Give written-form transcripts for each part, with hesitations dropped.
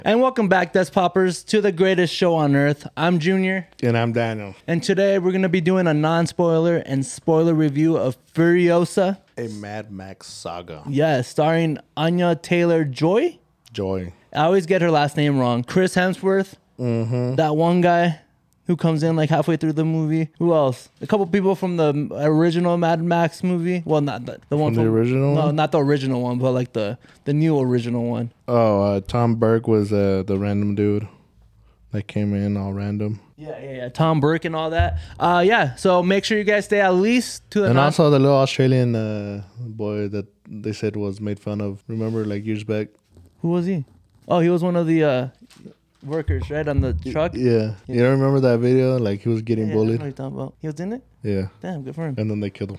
And welcome back, Desk Poppers, to the greatest show on earth. I'm Junior. And I'm Daniel. And today we're going to be doing a non-spoiler and spoiler review of Furiosa. A Mad Max saga. Yeah, starring Anya Taylor-Joy. Joy. I always get her last name wrong. Chris Hemsworth. Mm-hmm. That one guy who comes in like halfway through the movie. Who else? A couple people from the original Mad Max movie. Well, not the one From the original No, one? not the original one, but like the new original one. Oh, Tom Burke was the random dude that came in all random. Yeah. Tom Burke and all that. Yeah. So make sure you guys stay at least to the And also the little Australian boy that they said was made fun of. Remember, like years back? Who was he? Oh, he was one of the workers, right, on the truck. Yeah. You don't remember that video? Like he was getting I know what bullied. you're talking about. He was in it. Yeah. Damn, good for him. And then they killed him.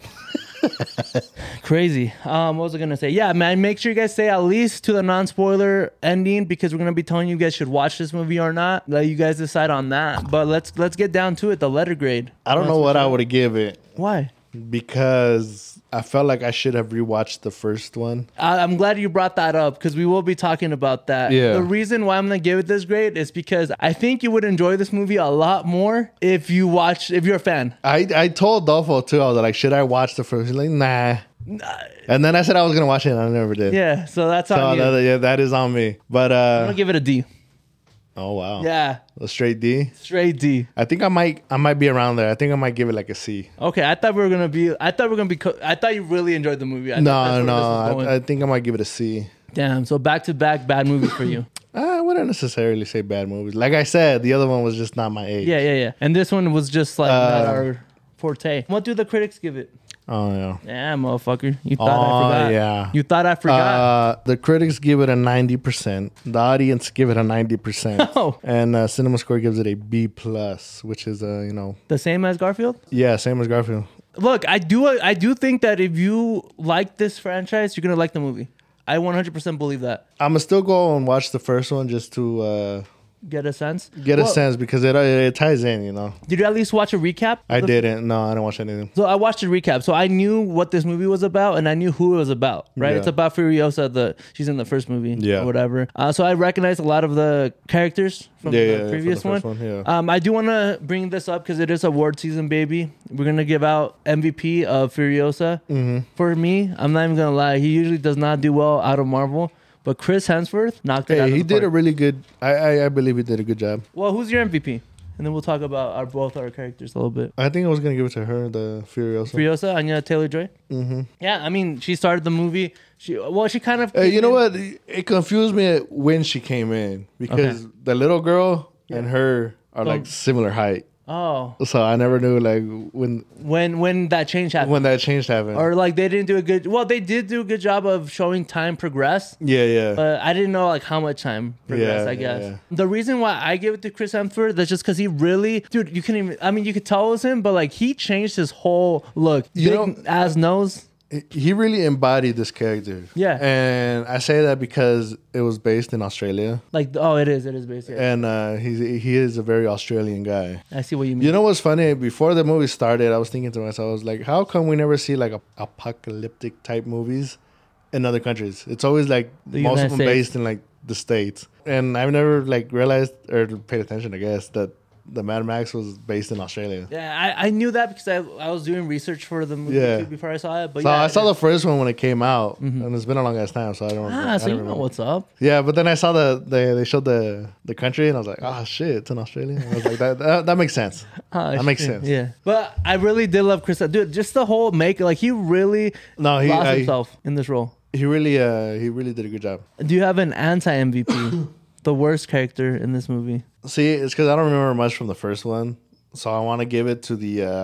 Crazy. What was I gonna say? Yeah, man. Make sure you guys stay at least to the non-spoiler ending because we're gonna be telling you guys should watch this movie or not. Let you guys decide on that. But let's get down to it. The letter grade. I don't know what I would give it Why? because I felt like I should have rewatched the first one. I'm glad you brought that up because we will be talking about that. Yeah. The reason why I'm gonna give it this grade is because I think you would enjoy this movie a lot more if you're a fan. I told Dolfo too. I was like, should I watch the first? He's like, nah. And then I said I was gonna watch it, and I never did. Yeah. So that's on you. That is on me. But I'm gonna give it a D. oh wow, Yeah. a straight D. Straight D. I think I might be around there. I think I might give it like a C. Okay, I thought you really enjoyed the movie. I No, thought that's where this was going. I think I might give it a C. Damn, so back-to-back bad movies for you. I wouldn't necessarily say bad movies. Like I said, the other one was just not my age. Yeah. And this one was just like not our forte. What do the critics give it? Oh yeah. Yeah, motherfucker. You thought I forgot. Yeah. You thought I forgot. The critics give it a 90%. The audience give it a 90%. Oh. And CinemaScore gives it a B plus, which is The same as Garfield? yeah, same as Garfield. Look, I do think that if you like this franchise, you're going to like the movie. I 100% believe that. I'm gonna still go and watch the first one just to Get a sense? get a Well, sense because it ties in. Did you at least watch a recap? I didn't. No, I didn't watch anything. So I watched a recap. So I knew what this movie was about and I knew who it was about, right? Yeah. It's about Furiosa. She's in the first movie Yeah. or whatever. So I recognized a lot of the characters from the previous from the one. first one, yeah. I do want to bring this up because it is award season, baby. We're going to give out MVP of Furiosa. Mm-hmm. For me, I'm not even going to lie. He usually does not do well out of Marvel. But Chris Hemsworth knocked it out of Hey, he the did park. a really good. I believe he did a good job. Well, who's your MVP? And then we'll talk about both our characters a little bit. I think I was gonna give it to her, the Furiosa. Furiosa, Anya Taylor-Joy. Mm-hmm. Yeah, I mean, she started the movie. She kind of. Hey, you know what? It confused me when she came in because the little girl and her are like similar height. Oh, So I never knew like when that change happened, when that change happened. or like they didn't do a good. Well, they did do a good job of showing time progress. Yeah. But I didn't know like how much time progressed. Yeah, I guess yeah. the reason why I give it to Chris Hemsworth is just because he really, dude. You can even. I mean, you could tell it was him, but like he changed his whole look. You Big know- ass nose. He really embodied this character. Yeah. And I say that because it was based in Australia. Like, oh, it is basically. And he is a very Australian guy. I see what you mean. You know what's funny? Before the movie started, I was thinking to myself, I was like, how come we never see like apocalyptic type movies in other countries? It's always like The most United of them States. based in like the States. And I've never like realized or paid attention, I guess, that the Mad Max was based in Australia. Yeah, I knew that because I was doing research for the movie Yeah. too before I saw it. But So yeah, I saw the first one when it came out, and it's been a long ass time, so I don't. I so don't you know remember. what's up. Yeah, but then I saw they showed the country, and I was like, oh shit, it's in Australia. And I was like, that makes sense. That makes sense. Yeah, but I really did love Chris. Dude, just the whole like he really lost himself in this role. He really did a good job. Do you have an anti MVP? The worst character in this movie? See, it's because I don't remember much from the first one, so I want to give it to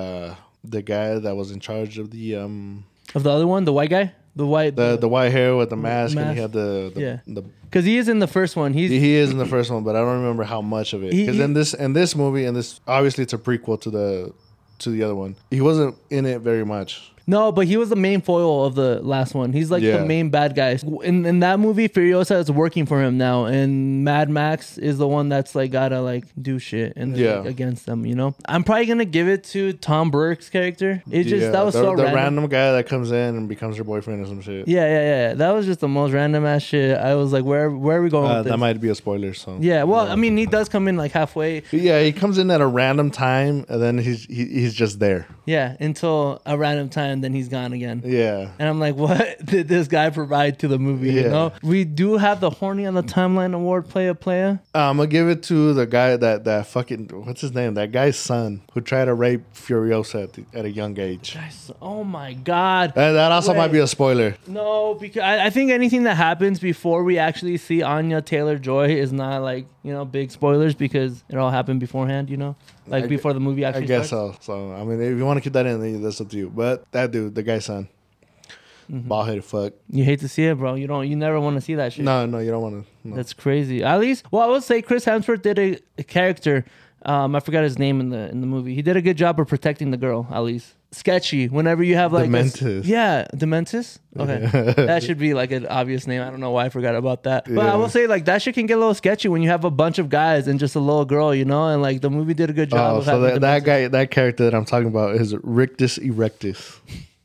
the guy that was in charge of the Of the other one, the white guy, the white white hair with the mask, and mask. he had the because he is in the first one. he is in the first one, but I don't remember how much of it. Because in this movie, and this obviously it's a prequel to the other one. He wasn't in it very much. No, but he was the main foil of the last one. He's like Yeah. the main bad guy. In that movie, Furiosa is working for him now, and Mad Max is the one that's like gotta like do shit and Yeah. like, against them. You know, I'm probably gonna give it to Tom Burke's character. It just that was the, so the random. guy that comes in and becomes her boyfriend or some shit. Yeah. That was just the most random ass shit. I was like, where are we going with this? That might be a spoiler. So Yeah, well, I mean, he does come in like halfway. yeah, he comes in at a random time and then he's just there. Yeah, until a random time, then he's gone again. Yeah. And I'm like, what did this guy provide to the movie? You Yeah. know, we do have the horny on the timeline award playa. I'm gonna give it to the guy that fucking what's his name? That guy's son who tried to rape Furiosa at a young age. Oh my god. That also might be a spoiler. No, because I think anything that happens before we actually see Anya Taylor-Joy is not like, you know, big spoilers because it all happened beforehand, you know? Like before the movie actually I guess starts. so. So I mean, if you want to keep that in, then that's up to you. But that dude, the guy's son, bald-headed fuck. You hate to see it, bro. You never want to see that shit. No, you don't want to. No. That's crazy. At least, well, I would say Chris Hemsworth did a character. I forgot his name in the movie. He did a good job of protecting the girl. At least sketchy. Whenever you have like Dementis. Dementis. Okay, that should be like an obvious name. I don't know why I forgot about that. But Yeah. I will say like that shit can get a little sketchy when you have a bunch of guys and just a little girl, you know. And like the movie did a good job. Oh, of so having that Dementis. guy, that character that I'm talking about is Rictus Erectus.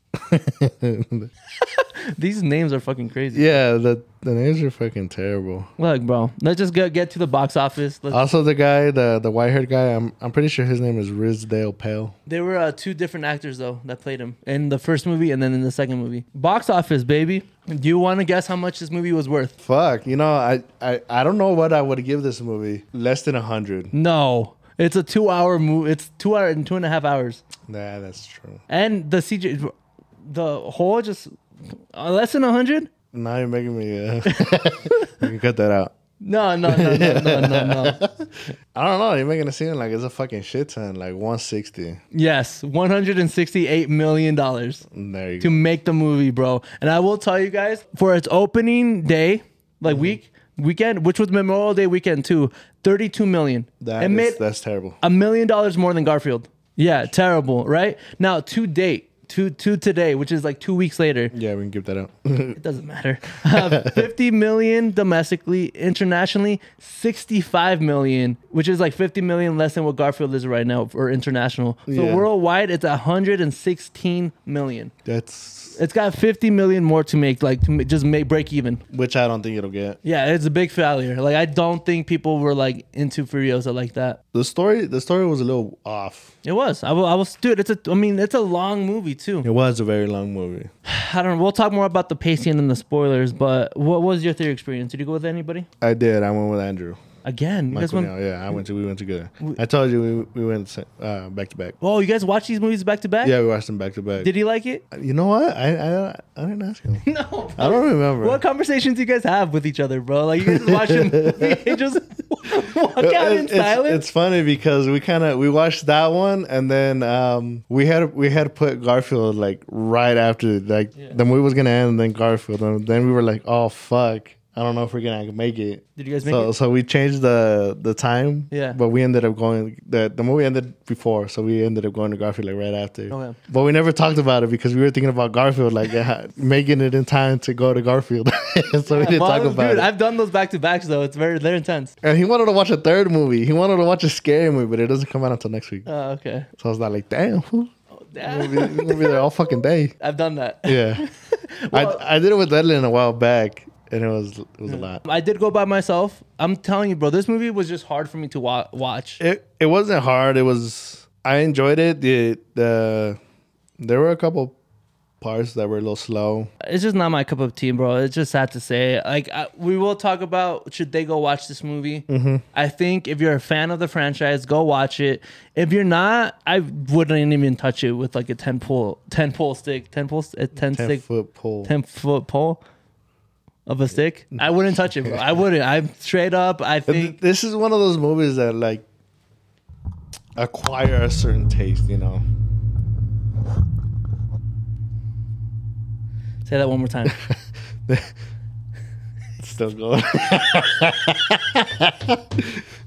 These names are fucking crazy. Yeah, the names are fucking terrible. Look, bro. Let's just get to the box office. Also, the guy, the white-haired guy, I'm pretty sure his name is Rizdale Pale. There were two different actors though that played him in the first movie and then in the second movie. Box office, baby. Do you want to guess how much this movie was worth? Fuck, you know, I don't know what I would give this movie. Less than 100. No, it's a 2-hour movie. It's 2 hours and 2.5 hours. Nah, that's true. And the CG, the whole just less than 100. Now you're making me. You can cut that out. No. I don't know. You're making it seem like it's a fucking shit ton, like 160. Yes, $168 million There you to go. make the movie, bro. And I will tell you guys, for its opening day, like weekend, which was Memorial Day weekend too, 32 million. That's terrible. $1 million more than Garfield. Yeah, terrible, right? Now to date, to today, which is like 2 weeks later. Yeah, we can give that out. It doesn't matter. 50 million domestically, internationally, 65 million, which is like 50 million less than what Garfield is right now for international. So Yeah. worldwide, it's 116 million. That's It's got 50 million more to make, like just make break even. which I don't think it'll get. Yeah, it's a big failure. Like I don't think people were like into Furiosa like that. The story was a little off. It was. I was, dude. It's a long movie too. It was a very long movie. I don't know. We'll talk more about the pacing and the spoilers, but what was your theater experience? Did you go with anybody? I did. I went with Andrew. Again? You guys Michael went, Neal. Yeah, we went together. I told you we went back to back. oh, you guys watch these movies back to back? Yeah, we watched them back to back. Did he like it? You know what? I didn't ask him. No. I don't remember. What conversations do you guys have with each other, bro? Like you guys just watch a movie and just walk out in silence? It's funny because we watched that one and then we had put Garfield like right after the movie was gonna end and then Garfield and then we were like, oh fuck, I don't know if we're gonna make it. Did you guys make it? So we changed the time. Yeah. But we ended up going the movie ended before, so we ended up going to Garfield like right after. Okay. But we never talked about it because we were thinking about Garfield like making it in time to go to Garfield. So we didn't talk about dude, it. I've done those back to backs though. They're intense. And he wanted to watch a third movie. He wanted to watch a scary movie, but it doesn't come out until next week. Oh, okay. So I was like, damn, fool. Yeah. We're gonna be there all fucking day. I've done that. Yeah. Well- I did it with Edlin a while back, and it was a lot. I did go by myself. I'm telling you, bro, this movie was just hard for me to watch. It wasn't hard. I enjoyed it. There were a couple parts that were a little slow. It's just not my cup of tea, bro. It's just sad to say. Like, we will talk about should they go watch this movie. Mm-hmm. I think if you're a fan of the franchise, go watch it. If you're not, I wouldn't even touch it with like a 10 foot pole 10-foot pole of a stick. I wouldn't touch it, bro. I wouldn't. I'm straight up. I think This is one of those movies that like acquire a certain taste, you know. say that one more time. It's still going.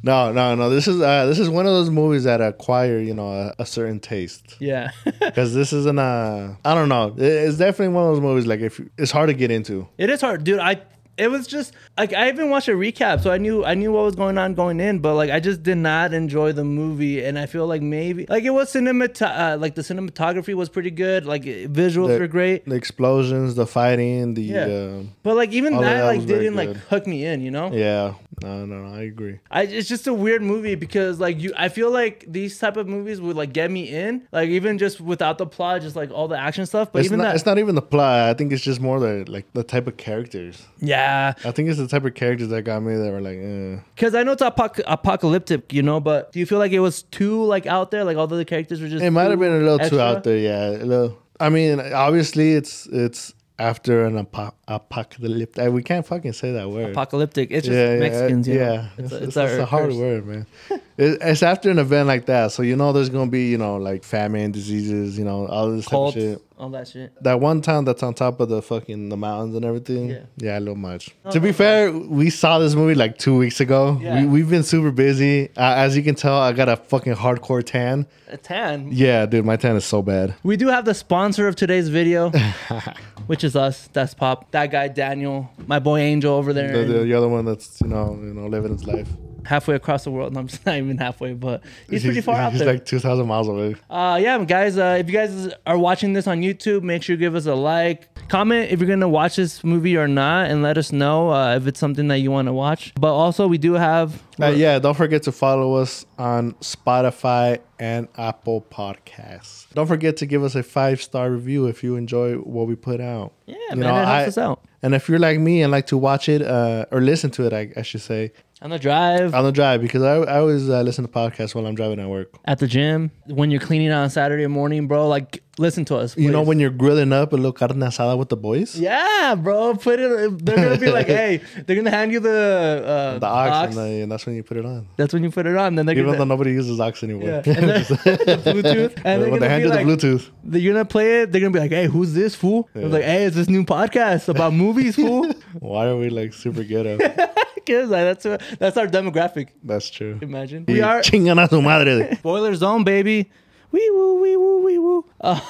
No. This is one of those movies that acquire, you know, a certain taste. Yeah. Because this isn't I don't know. It's definitely one of those movies like it's hard to get into. It is hard, dude. It was just like I even watched a recap, so I knew what was going on going in, but like I just did not enjoy the movie, and I feel like maybe like it was like the cinematography was pretty good, like visuals were great, the explosions, the fighting, but like even that like didn't like good. hook me in, you know? Yeah, no, I agree. It's just a weird movie because like I feel like these type of movies would like get me in, like even just without the plot, just like all the action stuff. But it's not even the plot. I think it's just more the type of characters. Yeah. I think it's the type of characters that got me that were like, Because I know it's apocalyptic, you know, but do you feel like it was too like out there? Like all the characters were just it might have been a little extra? too out there, yeah. A little. I mean, obviously it's after an apocalyptic. We can't fucking say that word. Apocalyptic. It's just Mexicans, you know? Yeah. It's a hard word, man. It's after an event like that, so you know there's gonna be, you know, like famine, diseases, you know, all this type of shit. All that shit. That one town that's on top of the mountains and everything. Yeah, a little much. To be fair, we saw this movie like 2 weeks ago. Yeah. We've been super busy. As you can tell, I got a fucking hardcore tan. A tan. Yeah, dude, my tan is so bad. We do have the sponsor of today's video, which is us. That's Pop. That guy Daniel, my boy Angel over there, The other one that's you know living his life halfway across the world. No, I'm just not even halfway, but he's pretty far out he's there. He's like 2,000 miles away. Yeah, guys. If you guys are watching this on YouTube, make sure you give us a like, comment if you're gonna watch this movie or not, and let us know if it's something that you want to watch. But also, we do have. Don't forget to follow us on Spotify and Apple Podcasts. Don't forget to give us a 5-star review if you enjoy what we put out. Yeah, it helps us out. And if you're like me and like to watch it or listen to it, I should say. On the drive. Because I always listen to podcasts while I'm driving at work. At the gym. When you're cleaning on Saturday morning, bro, like, listen to us, please. You know, when you're grilling up a little carne asada with the boys? Yeah, bro. Put it. They're going to be like, hey, they're going to hand you the aux. And that's when you put it on. That's when you put it on. Then Even though nobody uses aux anymore. Yeah. And the Bluetooth. And when they hand you the Bluetooth. You're going to play it. They're going to be like, hey, who's this, fool? Yeah. Like, hey, it's this new podcast about movies, fool. Why are we like super ghetto? Because that's our demographic. That's true. Imagine. We are chingan a su madre. Spoiler zone, baby. Wee woo, wee woo, wee woo.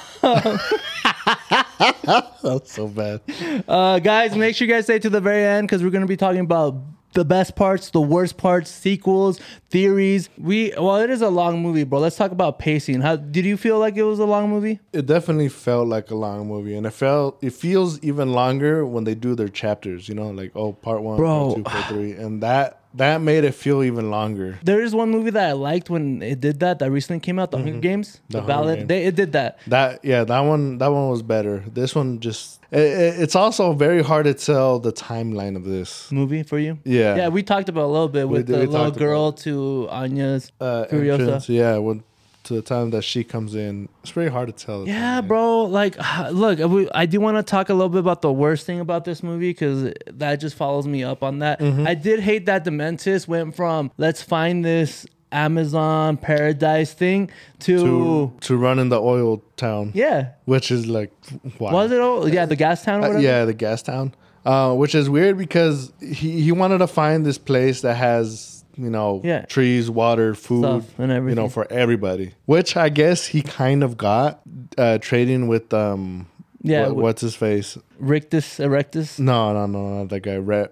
That's so bad. Guys, make sure you guys stay to the very end because we're going to be talking about the best parts, the worst parts, sequels, theories. It is a long movie, bro. Let's talk about pacing. How did you feel like it was a long movie? It definitely felt like a long movie, and it feels even longer when they do their chapters. You know, like part 1, part 2, part 3, and that made it feel even longer. There is one movie that I liked when it did that recently came out, The Hunger Games, the ballad. It did that. That one was better. This one just it's also very hard to tell the timeline of this movie for you. Yeah, we talked about a little bit with the little girl to Anya's Furiosa. Yeah, to the time that she comes in, it's very hard to tell. Yeah, bro. Like, look, I do want to talk a little bit about the worst thing about this movie because that just follows me up on that. I did hate that Dementis went from let's find this Amazon paradise thing to run in the oil town. Yeah, which is like, wow. Was it? Yeah, the gas town. Or whatever? Yeah, the gas town. Which is weird because he wanted to find this place that has, you know, trees, water, food, stuff and everything, you know, for everybody. Which I guess he kind of got trading with what's his face? Rictus Erectus? No, not that guy.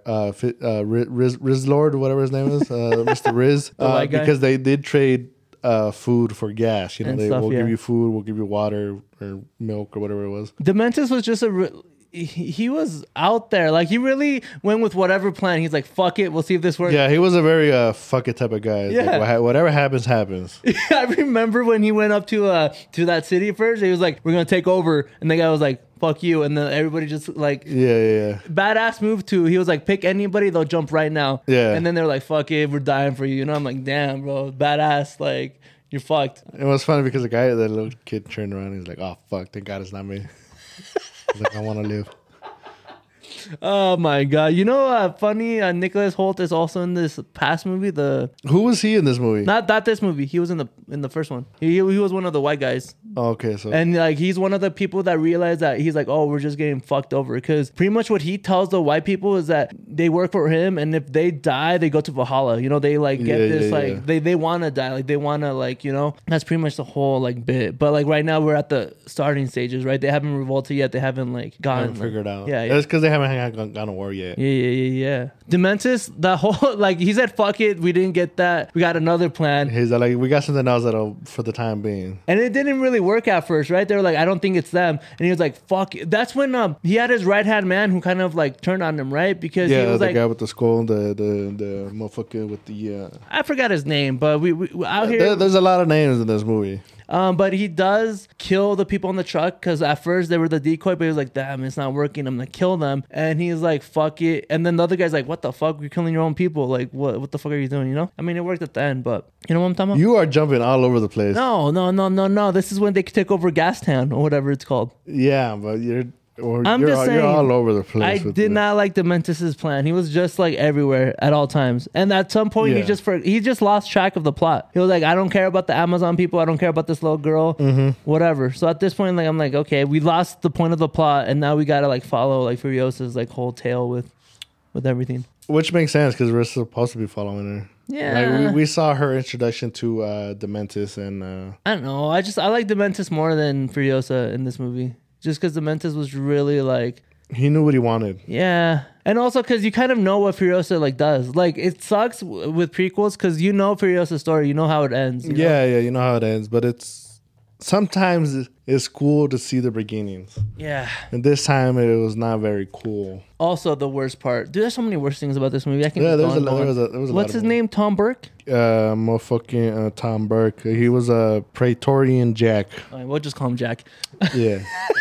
Riz Lord, whatever his name is, Mr. Riz. Because they did trade food for gas. You know, we'll give you food, we'll give you water or milk or whatever it was. Dementis was just he was out there. Like, he really went with whatever plan. He's like, fuck it, we'll see if this works. Yeah, he was a very fuck it type of guy. Yeah. Like, whatever happens. I remember when he went up to that city first, he was like, we're going to take over. And the guy was like, fuck you. And then everybody just like... Yeah. Badass move too. He was like, pick anybody, they'll jump right now. Yeah. And then they're like, fuck it, we're dying for you. You know, I'm like, damn, bro, badass. Like, you're fucked. It was funny because the little kid turned around and he's like, oh, fuck, thank God it's not me. He's like, I want to live. Oh my god! You know, funny. Nicholas Hoult is also in this past movie. Who was he in this movie? Not this movie. He was in the first one. He was one of the white guys. Oh, okay, so and like he's one of the people that realize that he's like, oh, we're just getting fucked over because pretty much what he tells the white people is that they work for him, and if they die, they go to Valhalla. You know, they like get this they want to die, like they want to like, you know, that's pretty much the whole like bit. But like right now we're at the starting stages, right? They haven't revolted yet. They haven't like gotten figured out. Yeah, it's because they haven't gone to war yet. Yeah. Dementis, the whole like he said, "Fuck it, we didn't get that. We got another plan." He's like, we got something else that'll for the time being. And it didn't really work at first, right? They were like, "I don't think it's them," and he was like, "Fuck." That's when he had his right hand man who kind of like turned on him, right? Because he was the like, guy with the skull, the motherfucker with the I forgot his name, but we out here. There's a lot of names in this movie. But he does kill the people on the truck because at first they were the decoy, but he was like, "Damn, it's not working. I'm gonna kill them." And he's like, "Fuck it." And then the other guy's like, "What the fuck? You're killing your own people. Like, what the fuck are you doing?" You know? I mean, it worked at the end, but you know what I'm talking about? You are jumping all over the place. No. This is when they take over Gastown or whatever it's called. Yeah, but you're just saying, you're all over the place. I did not like Dementis' plan. He was just like everywhere at all times. And at some point, he just lost track of the plot. He was like, "I don't care about the Amazon people. I don't care about this little girl, whatever." So at this point, like I'm like, okay, we lost the point of the plot, and now we gotta like follow like Furiosa's like whole tale with everything. Which makes sense because we're supposed to be following her. Yeah, like we saw her introduction to Dementis, and I don't know. I like Dementis more than Furiosa in this movie. Just because Dementis was really like... He knew what he wanted. Yeah. And also because you kind of know what Furiosa like does. Like it sucks with prequels because you know Furiosa's story. You know how it ends. Yeah, you know how it ends. But it's... Sometimes it's cool to see the beginnings. Yeah. And this time it was not very cool. Also the worst part. Dude, there's so many worst things about this movie. I can there was a What's his name? Tom Burke? Motherfucking Tom Burke. He was a Praetorian Jack. We'll just call him Jack. Yeah.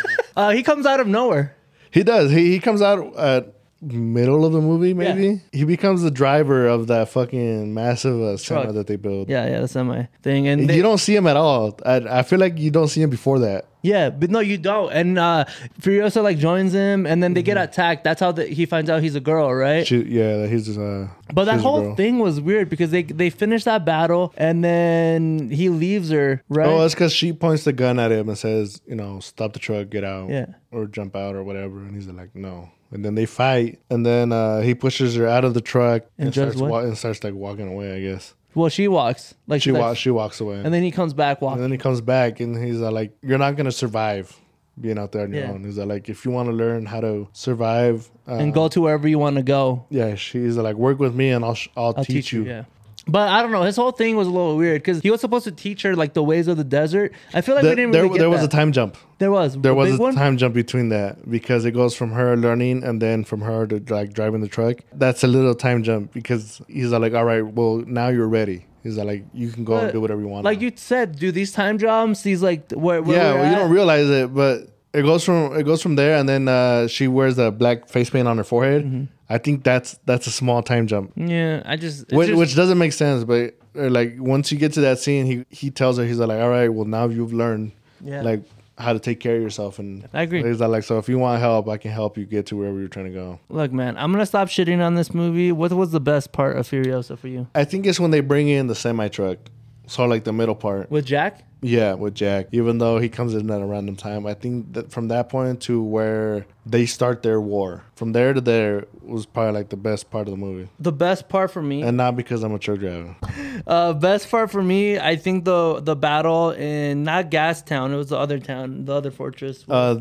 He comes out of nowhere. He does. He comes out at middle of the movie, maybe. Yeah. He becomes the driver of that fucking massive semi that they build. Yeah, the semi thing. And you don't see him at all. I feel like you don't see him before that. Yeah, but no, you don't. And Furiosa like joins him, and then they get attacked. That's how he finds out he's a girl, right? He's just but that whole thing was weird because they finish that battle, and then he leaves her, right? Oh, that's because she points the gun at him and says, you know, stop the truck, get out, or jump out or whatever. And he's like, no. And then they fight, and then he pushes her out of the truck and starts like walking away, I guess. Well, she walks. Like she walks away. And then he comes back walking. And then he comes back and he's like, you're not going to survive being out there on your own. He's like, if you want to learn how to survive. And go to wherever you want to go. Yeah, she's like, work with me and I'll teach you. Yeah. But I don't know. His whole thing was a little weird because he was supposed to teach her like the ways of the desert. I feel like we didn't really get there was a time jump. There was a time jump between that because it goes from her learning and then from her to like driving the truck. That's a little time jump because he's like, all right, well, now you're ready. He's like, you can go and do whatever you want. Like you said, do these time jumps, these like where you don't realize it, but it goes from there, and then she wears a black face paint on her forehead. Mm-hmm. I think that's a small time jump. Yeah, which doesn't make sense, but like once you get to that scene, he tells her, he's like, all right, well now you've learned like how to take care of yourself, and I agree. He's like, so if you want help, I can help you get to wherever you're trying to go. Look, man, I'm gonna stop shitting on this movie. What was the best part of Furiosa for you? I think it's when they bring in the semi truck, so like the middle part with Jack. Yeah, with Jack. Even though he comes in at a random time, I think that from that point to where they start their war, from there to there was probably like the best part of the movie. The best part for me, and not because I'm a truck driver. Best part for me, I think the battle in not Gastown, it was the other town, the other fortress.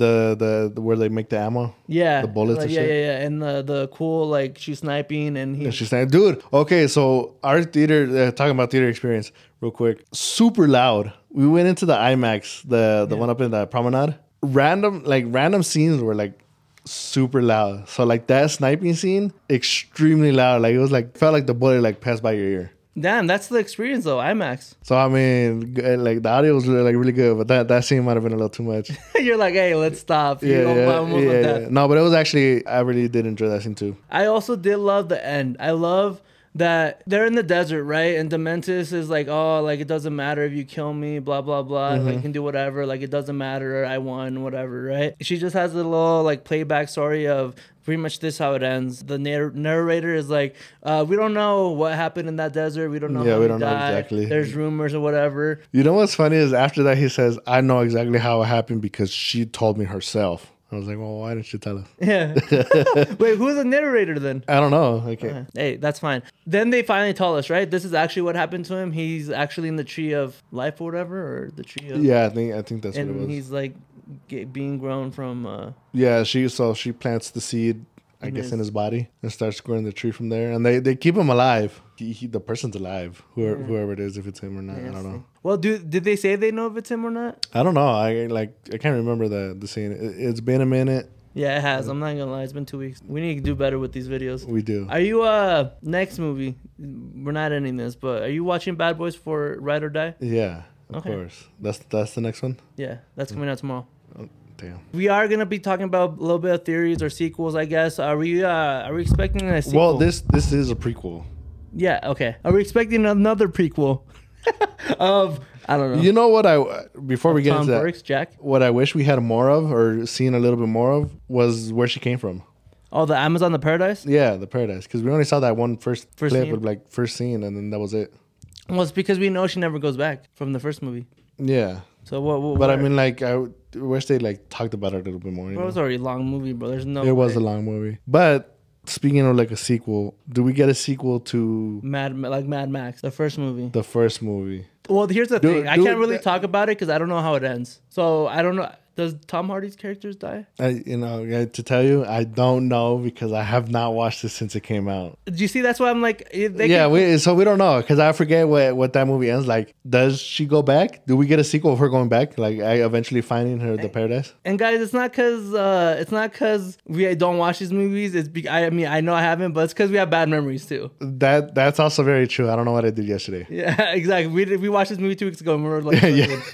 The where they make the ammo. Yeah, the bullets. Like, and shit. Yeah, and the cool like she's sniping and she's saying, dude. Okay, so our theater talking about theater experience real quick, super loud. We went into the IMAX, the one up in the promenade. Random scenes were like super loud. So like that sniping scene, extremely loud. Like it was like felt like the bullet like passed by your ear. Damn, that's the experience though, IMAX. So I mean, like the audio was really good, but that scene might have been a little too much. You're like, hey, let's stop. Yeah. No, but it was actually, I really did enjoy that scene too. I also did love the end. I love that they're in the desert, right? And Dementis is like, oh, like it doesn't matter if you kill me, blah blah blah. Mm-hmm. Like you can do whatever. Like it doesn't matter. I won, whatever, right? She just has a little like playback story of pretty much this how it ends. The narrator is like, we don't know what happened in that desert. We don't know. Yeah, we don't know exactly. There's rumors or whatever. You know what's funny is after that he says, I know exactly how it happened because she told me herself. I was like, well, why didn't you tell us? Yeah. Wait, who's the narrator then? I don't know. Okay. Hey, that's fine. Then they finally tell us, right? This is actually what happened to him. He's actually in the tree of life or whatever, or the tree of... Yeah, I think that's what it was. And he's like being grown from... Yeah, she plants the seed, I guess, in his body and starts growing the tree from there. And they keep him alive. The person's alive, whoever it is, if it's him or not. I don't know. Well, did they say they know if it's him or not? I don't know. I can't remember the scene. It's been a minute. Yeah, it has. I'm not gonna lie. It's been 2 weeks. We need to do better with these videos. We do. Are you next movie? We're not ending this, but are you watching Bad Boys for Ride or Die? Yeah, of course. That's the next one. Yeah, that's coming out tomorrow. Oh, damn. We are gonna be talking about a little bit of theories or sequels, I guess. Are we expecting a sequel? Well, this is a prequel. Yeah. Okay. Are we expecting another prequel of? I don't know. You know what before we get into that, Burks, Jack? what I wish we had more of or seen a little bit more of was where she came from. Oh, the Amazon, the Paradise? Yeah, the Paradise. Because we only saw that one first clip scene? of like first scene, and then that was it. Well, it's because we know she never goes back from the first movie. Yeah. So what But I mean, like, I wish they like talked about it a little bit more. It was already a long movie, bro. There's no. It was a long movie. But speaking of like a sequel, do we get a sequel to Mad Max, the first movie? the first movie? Well, here's the thing. I can't really talk about it because I don't know how it ends. So I don't know. Does Tom Hardy's characters die? To tell you, I don't know because I have not watched it since it came out. Do you see? That's why I'm like, we don't know because I forget what that movie ends like. Does she go back? Do we get a sequel of her going back? Like, eventually finding her the paradise? And guys, it's not because we don't watch these movies. I know I haven't, but it's because we have bad memories too. That's also very true. I don't know what I did yesterday. Yeah, exactly. We watched this movie 2 weeks ago and we were like,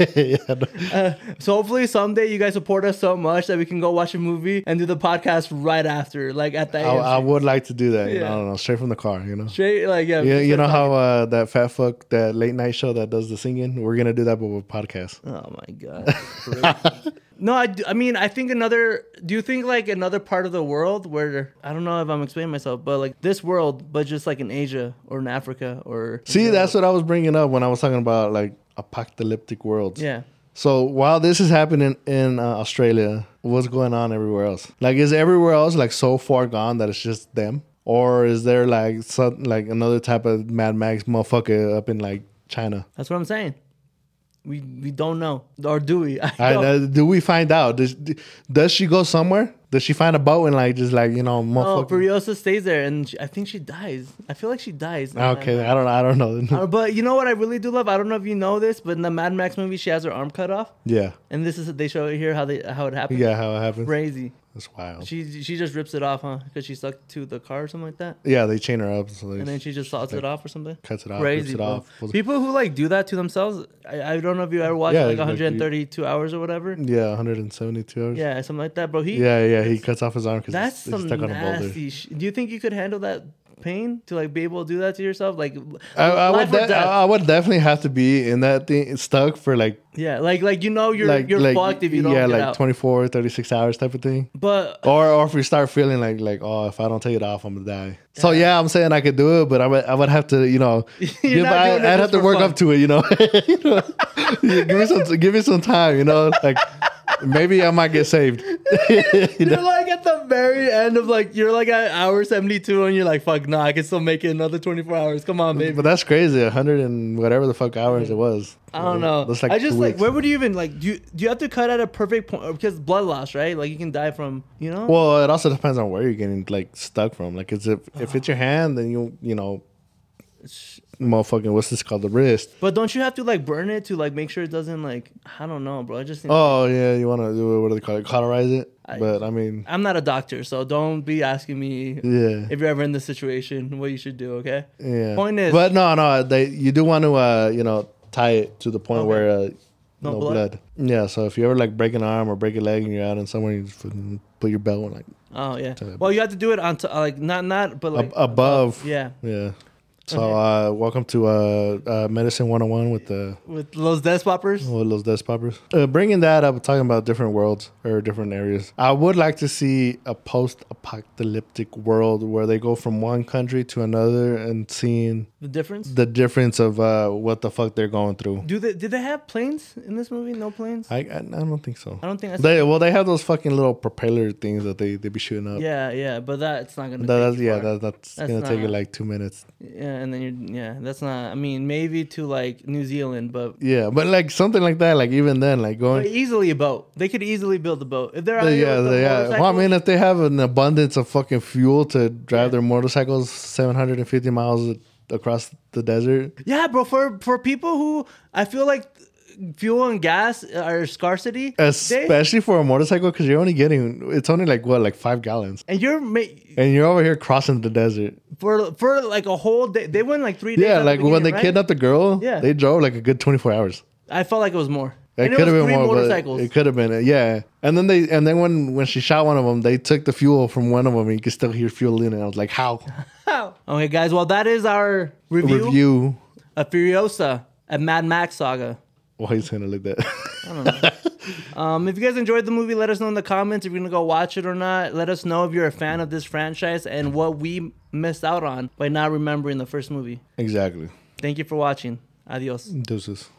so hopefully someday you guys support us so much that we can go watch a movie and do the podcast right after, like at that. I would like to do that. Yeah. I don't know, straight from the car. Straight like yeah. You know how that fat fuck, that late night show that does the singing. We're gonna do that, but with podcast. Oh my god. No, I mean, I think do you think like another part of the world where, I don't know if I'm explaining myself, but like this world, but just like in Asia or in Africa or. See, that's what I was bringing up when I was talking about like apocalyptic worlds. Yeah. So while this is happening in Australia, what's going on everywhere else? Like, is everywhere else like so far gone that it's just them? Or is there like another type of Mad Max motherfucker up in like China? That's what I'm saying. We don't know, or do we? Do we find out? Does she go somewhere? Does she find a boat and like just like No, Furiosa stays there, and I think she dies. I feel like she dies. Okay, I don't know. But you know what I really do love? I don't know if you know this, but in the Mad Max movie, she has her arm cut off. Yeah. And they show it here how it happened. Yeah, how it happens. Crazy. That's wild. She just rips it off, huh? Because she stuck to the car or something like that. Yeah, they chain her up, and then she just saws it off or something. Cuts it off. Crazy. Rips it off. People who like do that to themselves. I don't know if you ever watched like 132 hours or whatever. Yeah, 172 hours. Yeah, something like that, bro. He cuts off his arm because that's some stuck on a boulder. nasty. Do you think you could handle that pain to like be able to do that to yourself? Like, I would definitely have to be in that thing stuck for like. Yeah, like you're fucked if you don't get out. 24, 36 hours type of thing. But or if you start feeling like if I don't take it off, I'm gonna die. Yeah. So yeah, I'm saying I could do it, but I would have to I'd have to work up to it. Give me some time. Like. Maybe I might get saved. You're like at the very end of like, you're like at hour 72 and you're like, fuck, nah, I can still make it another 24 hours. Come on, baby. But that's crazy. 100 and whatever the fuck hours it was. I don't know. That's like I just 2 weeks. where would you even like, do you have to cut at a perfect point? Because blood loss, right? Like you can die from, Well, it also depends on where you're getting like stuck from. Like if it's your hand, then motherfucking, what's this called? The wrist. But don't you have to like burn it to like make sure it doesn't like, I don't know, bro. I just think yeah, you want to do it, what do they call it? Cauterize it? But I mean, I'm not a doctor, so don't be asking me if you're ever in this situation what you should do, okay? Yeah. Point is, but no, you do want to tie it to the point where no blood. Yeah, so if you ever like break an arm or break a leg and you're out in somewhere, you just put your belt on like. Oh yeah. Well, you have to do it on like not but like above. Yeah. Yeah. So, welcome to Medicine 101 with Los Despoppers. Los Despoppers. Bringing that up, talking about different worlds or different areas. I would like to see a post-apocalyptic world where they go from one country to another and seeing The difference? the difference of what the fuck they're going through. Did they have planes in this movie? No planes? I don't think so. I don't think that's... They have those fucking little propeller things that they be shooting up. Yeah, but that's not gonna. That's gonna take you like 2 minutes. Yeah, and then that's not. I mean, maybe to like New Zealand, but yeah, but like something like that, like even then, like going easily a boat. They could easily build a boat if they're out Well, I mean, if they have an abundance of fucking fuel to drive their motorcycles 750 miles across the desert. Yeah, bro. For people who I feel like fuel and gas are scarcity, especially for a motorcycle, because it's only like 5 gallons, and you're over here crossing the desert for like a whole day. They went like 3 days. Yeah, like when they kidnapped the girl, they drove like a good 24 hours. I felt like it was more. It could have been more, motorcycles. It could have been, yeah. And then when she shot one of them, they took the fuel from one of them, and you could still hear fuel in it. I was like, how? Okay, guys. Well, that is our review of Furiosa, a Mad Max saga. Why is it like that? I don't know. If you guys enjoyed the movie, let us know in the comments if you're gonna go watch it or not. Let us know if you're a fan of this franchise and what we missed out on by not remembering the first movie. Exactly. Thank you for watching. Adios. Deuces.